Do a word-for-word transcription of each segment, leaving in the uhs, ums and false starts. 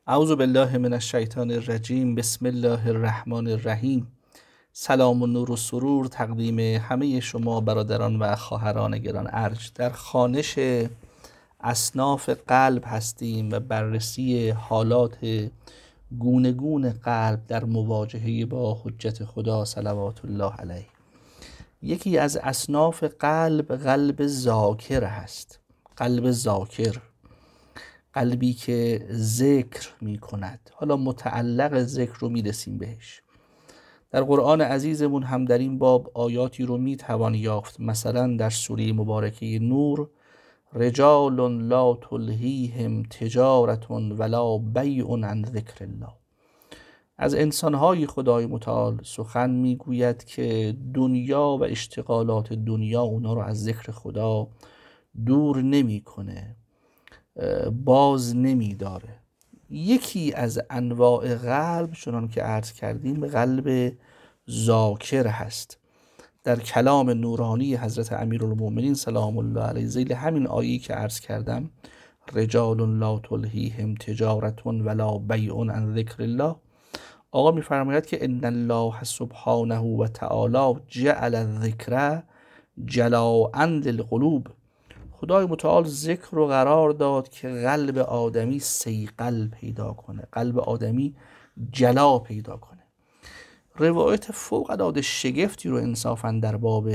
اعوذ بالله من الشیطان الرجیم. بسم الله الرحمن الرحیم. سلام و نور و سرور تقدیم همه شما برادران و خواهران گران ارج. در خوانش اصناف قلب هستیم و بررسی حالات گونگون قلب در مواجهه با حجت خدا صلوات الله علیه. یکی از اصناف قلب قلب ذاکر هست. قلب ذاکر، قلبی که ذکر می کند. حالا متعلق ذکر رو می رسیم بهش. در قرآن عزیزمون هم در این باب آیاتی رو می توان یافت. مثلا در سوره مبارکه نور: رجال لا تلهیهم تجارت ولا بیع عن ذکر الله. از انسانهای خدای متعال سخن می گوید که دنیا و اشتغالات دنیا اونا رو از ذکر خدا دور نمی کنه، باز نمی داره. یکی از انواع قلب چنان که عرض کردیم قلب ذاکر هست. در کلام نورانی حضرت امیرالمومنین سلام الله علیه ذیل همین آیه‌ای که عرض کردم: رجال لا تلهیهم تجارت ولا بیع عن ذکر الله، آقا می‌فرماید که ان الله سبحانه و تعالی جعل الذکر جلاء للقلوب. خدای متعال ذکر رو قرار داد که قلب آدمی صیقل پیدا کنه، قلب آدمی جلا پیدا کنه. روایت فوق العاده شگفتی رو انصافاً در باب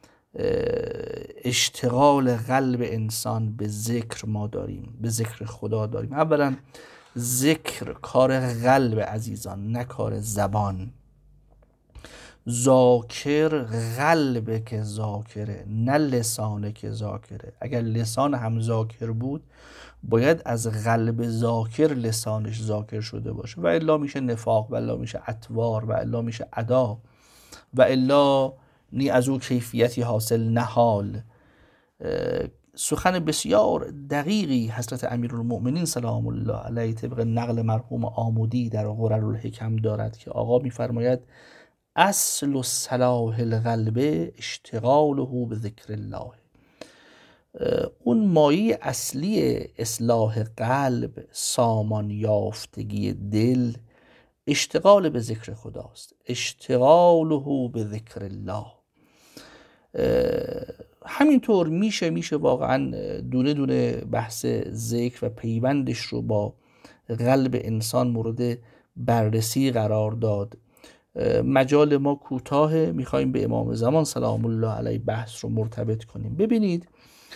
اشتغال قلب انسان به ذکر ما داریم، به ذکر خدا داریم. اولا ذکر کار قلب عزیزان، نه کار زبان. ذاکر قلبه که ذاکره، نه لسانه که ذاکره. اگر لسان هم ذاکر بود باید از قلب ذاکر لسانش ذاکر شده باشه، و الا میشه نفاق، و الا میشه اطوار، و الا میشه ادا، و الا نی از او کیفیتی حاصل نهال. سخن بسیار دقیقی حضرت امیرالمؤمنین سلام الله علیه طبق نقل مرحوم آمودی در غررالحکم دارد که آقا میفرماید اصل صلاح القلب اشتغاله به ذکر الله. اون مایه اصلی اصلاح قلب، سامان یافتگی دل، اشتغال به ذکر خداست. اشتغاله به ذکر الله. همینطور میشه میشه واقعا دونه دونه بحث ذکر و پیوندش رو با قلب انسان مورد بررسی قرار داد. مجال ما کوتاه، میخوایم به امام زمان سلام الله علیه بحث رو مرتبط کنیم. ببینید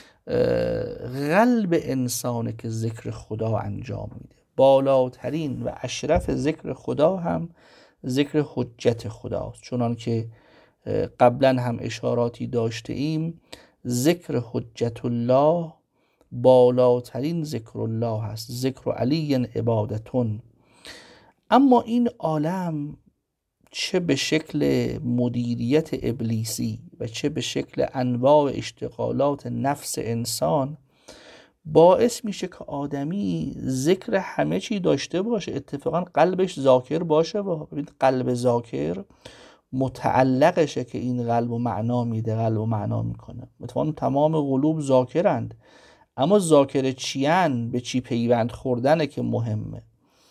قلب انسانه که ذکر خدا انجام میده. بالاترین و اشرف ذکر خدا هم ذکر حجت خداست، چنان که قبلا هم اشاراتی داشته ایم. ذکر حجت الله بالاترین ذکر الله هست. ذکر علی عبادتون. اما این عالم چه به شکل مدیریت ابلیسی و چه به شکل انواع اشتغالات نفس انسان باعث میشه که آدمی ذکر همه چی داشته باشه، اتفاقا قلبش ذاکر باشه. و ببینید قلب ذاکر متعلقشه که این قلب و معنا میده، قلب و معنا میکنه. اتفاقا تمام قلوب ذاکرند، اما ذاکر چیان، به چی پیوند خوردنه که مهمه.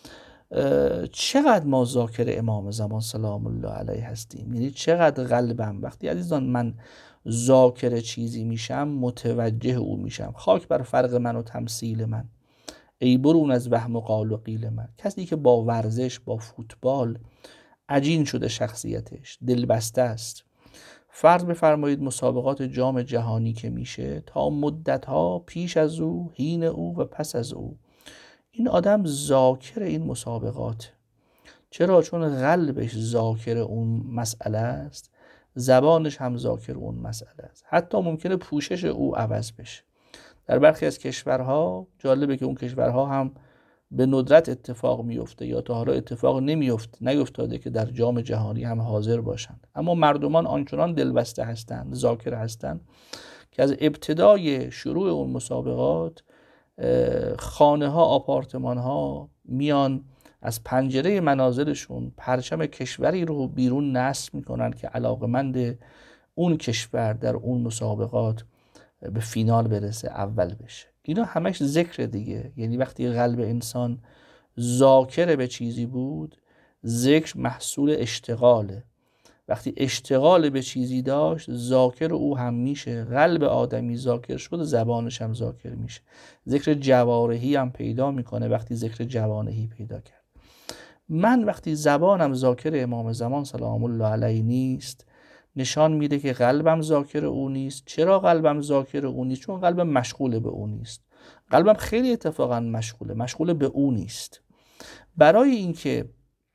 چقدر ما ذاکر امام زمان سلام الله علیه هستیم، یعنی چقدر قلبم وقتی عزیزان من ذاکر چیزی میشم متوجه او میشم. خاک بر فرق من و تمثیل من، ای برون از وهم و قال و قیل من. کسی که با ورزش، با فوتبال عجین شده شخصیتش، دل بسته است. فرض بفرمایید مسابقات جام جهانی که میشه، تا مدتها پیش از او، حین او و پس از او، این آدم ذاکر این مسابقات. چرا؟ چون قلبش ذاکر اون مسئله است، زبانش هم ذاکر اون مسئله است. حتی ممکنه پوشش او عوض بشه. در برخی از کشورها جالبه که اون کشورها هم به ندرت اتفاق میفته یا تا حالا اتفاق نمیفته، نیفتاده که در جام جهانی هم حاضر باشند، اما مردمان آنچنان دلبسته هستند، ذاکر هستند که از ابتدای شروع اون مسابقات خانه ها، آپارتمان ها میان از پنجره منازلشون پرچم کشوری رو بیرون نصب میکنن که علاقمند اون کشور در اون مسابقات به فینال برسه، اول بشه. اینا همش ذکر دیگه. یعنی وقتی قلب انسان ذاکر به چیزی بود، ذکر محصول اشتغاله. وقتی اشتغال به چیزی داشت، ذاکر او هم میشه. قلب آدمی ذاکر شد، زبانش هم ذاکر میشه. ذکر جوارحی هم پیدا میکنه وقتی ذکر جوانحی پیدا کرد. من وقتی زبانم ذاکر امام زمان سلام الله علیه نیست، نشان میده که قلبم ذاکر او نیست. چرا قلبم ذاکر او نیست؟ چون قلبم مشغول به او نیست. قلبم خیلی اتفاقا مشغوله، مشغول به او نیست. برای اینکه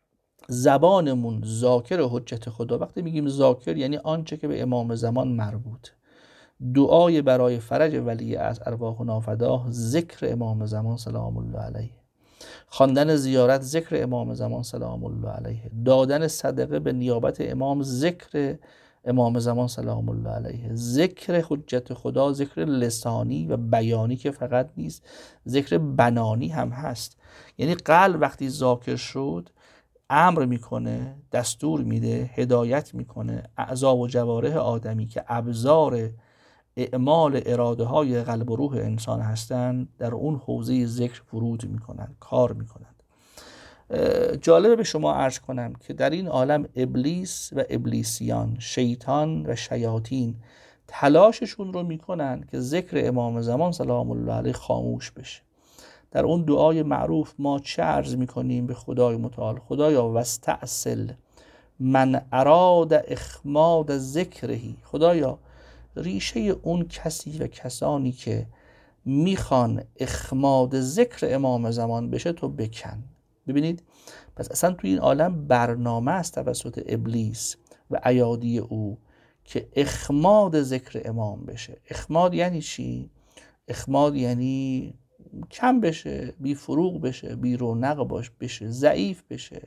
زبانمون ذاکر حجت خدا، وقتی میگیم ذاکر یعنی آنچه که به امام زمان مربوط، دعای برای فرج ولی از ارواحنا فداه ذکر امام زمان سلام الله علیه، خواندن زیارت ذکر امام زمان سلام الله علیه، دادن صدقه به نیابت امام ذکر امام زمان سلام الله علیه، ذکر حجت خدا، ذکر لسانی و بیانی که فقط نیست، ذکر بنانی هم هست. یعنی قلب وقتی ذاکر شد، امر میکنه، دستور میده، هدایت میکنه. اعضا و جوارح آدمی که ابزار اعمال اراده های قلب و روح انسان هستند، در اون حوزه ذکر ورود میکنند، کار میکنند. جالبه به شما عرض کنم که در این عالم ابلیس و ابلیسیان، شیطان و شیاطین تلاششون رو میکنن که ذکر امام زمان سلام الله علیه خاموش بشه. در اون دعای معروف ما چه عرض میکنیم به خدای متعال؟ خدایا واستأصل من اراد اخماد ذکرهی، خدایا ریشه اون کسی و کسانی که میخوان اخماد ذکر امام زمان بشه تو بکن. ببینید، پس اصلا توی این عالم برنامه است توسط ابلیس و ایادی او که اخماد ذکر امام بشه. اخماد یعنی چی؟ اخماد یعنی کم بشه، بی فروغ بشه، بی رونق باش بشه، ضعیف بشه،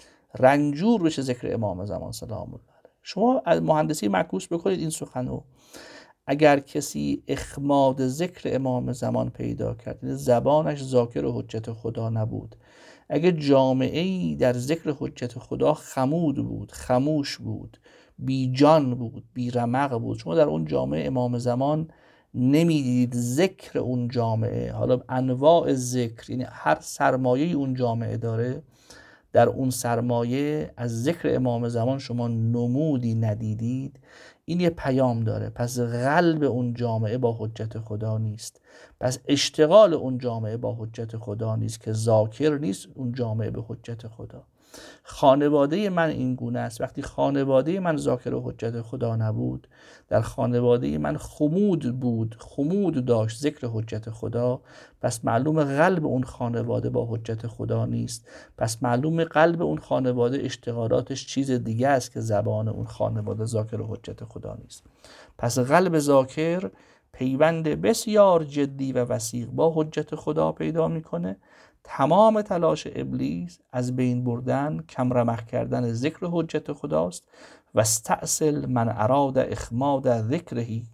رنجور بشه ذکر امام زمان سلام الله علیه. شما از مهندسی معکوس بکنید این سخنو. اگر کسی اخماد ذکر امام زمان پیدا کرد، زبانش ذاکر حجت خدا نبود، اگر جامعه‌ای در ذکر حجت خدا خمود بود، خموش بود، بی جان بود، بی رمق بود، شما در اون جامعه امام زمان نمیدید. ذکر اون جامعه، حالا انواع ذکر، یعنی هر سرمایه اون جامعه داره، در اون سرمایه از ذکر امام زمان شما نمودی ندیدید، این یه پیام داره. پس قلب اون جامعه با حجت خدا نیست، پس اشتغال اون جامعه با حجت خدا نیست، که ذاکر نیست اون جامعه به حجت خدا. خانواده من این گونه است. وقتی خانواده من ذاکر حجت خدا نبود، در خانواده من خمود بود، خمود داشت ذکر حجت خدا، پس معلوم قلب اون خانواده با حجت خدا نیست. پس معلوم قلب اون خانواده اشتغالاتش چیز دیگه است که زبان اون خانواده ذاکر حجت خدا نیست. پس قلب ذاکر پیوند بسیار جدی و وثیق با حجت خدا پیدا میکنه. تمام تلاش ابلیس از بین بردن، کم رمق کردن ذکر حجت خداست. واستأصل من اراد اخماد ذکرهی،